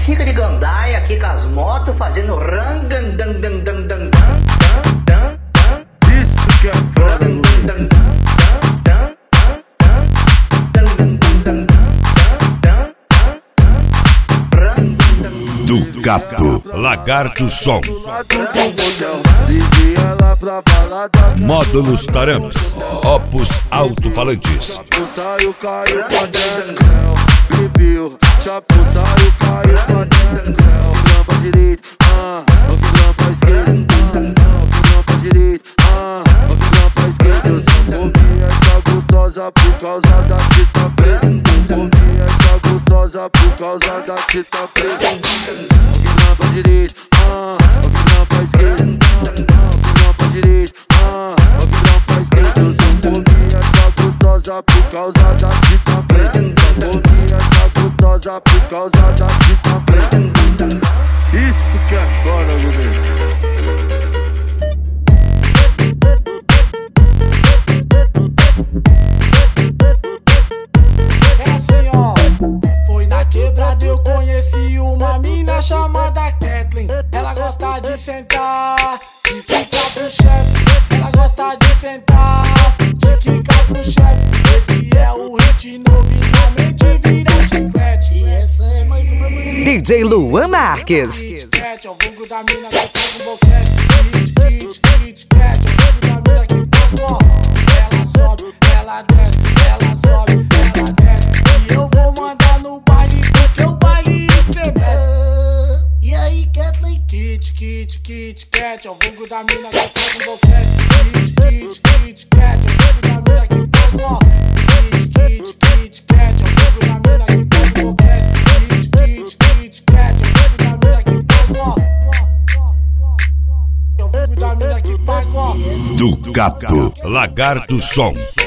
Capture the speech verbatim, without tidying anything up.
fica de gandaia aqui com as motos fazendo rangandandandandandan. Isso que é frango. Do Cato, Lagarto Som. Módulos Taramps, Opus Alto-Falantes. Saio, caiu pra dentro, bebiu, chapo, saiu, caiu pra dentro. Opinião pra direita, ah, opinião pra esquerda, ah, opinião pra direita, ah, opinião pra esquerda. Eu só comi essa gostosa por causa da fita preta. Comi essa gostosa por causa da fita preta. Opinião pra direita, ah, opinião pra esquerda, ah, opinião pra direita, ah, opinião pra esquerda. Eu só comi essa gostosa por causa da fita preta. Comi essa gostosa por causa da fita preta. Isso que é foda, bebê. É assim, ó. Foi na quebrada eu conheci uma mina chamada Kathleen. Ela gosta de sentar, de quicar pro chefe. Ela gosta de sentar, de quicar pro chefe. Esse é o hit novo e na mente vira chiclete. E essa é mais uma menina. D J Luan Marques. Kit Kat, é o vulgo da mina que faz um boquete. Kit, kit, kit Kat, é o vulgo da mina que faz um. Ela sobe, ela desce, ela sobe, ela desce. E eu vou mandar no baile porque o baile estremece. E aí, Kathleen? Kit, kit, kit Kat, é o vulgo da mina que faz um boquete. Kit, kit, kit Kat, é o vulgo da mina que faz um. Kit, kit, kit Kat, é o vulgo da mina que faz um boquete. Kit, kit, kit Kat, é o vulgo da mina que faz um. É o vulgo da mina que faz um. Do Cato, Lagarto Som.